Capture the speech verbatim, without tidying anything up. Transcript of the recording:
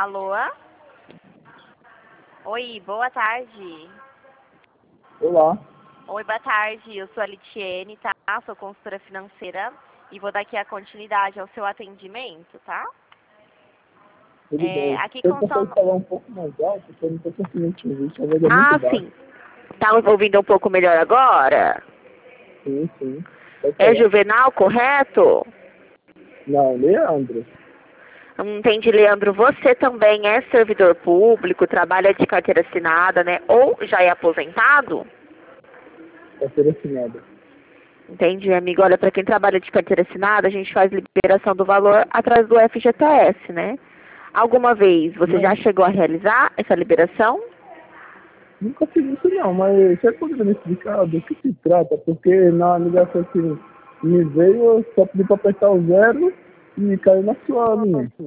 Alô? Oi, boa tarde. Olá. Oi, boa tarde. Eu sou a Litiene, tá? Sou consultora financeira e vou dar aqui a continuidade ao seu atendimento, tá? Tudo É, bem. aqui Você com consegue sua... falar um pouco mais alto? Porque eu não estou conseguindo te ouvir. Sua voz é muito Ah, baixa. sim. Tá me ouvindo um pouco melhor agora? Sim, sim. Pode É falar. Juvenal, correto? Não, Leandro. Entendi, Leandro. Você também é servidor público, trabalha de carteira assinada, né? Ou já é aposentado? Carteira assinada. Entendi, amigo. Olha, para quem trabalha de carteira assinada, a gente faz liberação do valor atrás do F G T S, né? Alguma vez você já Não, chegou a realizar essa liberação? nunca fiz isso não, mas você poderia me explicar do que se trata? Porque na ligação que me veio, eu só pedi para apertar o zero e caiu na sua linha.